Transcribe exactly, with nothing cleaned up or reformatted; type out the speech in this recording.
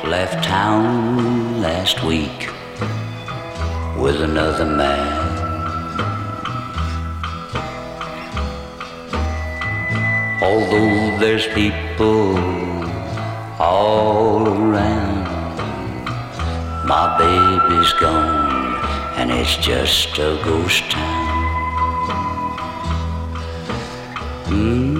left town last week with another man. Although there's people all around, my baby's gone and it's just a ghost town. Mm.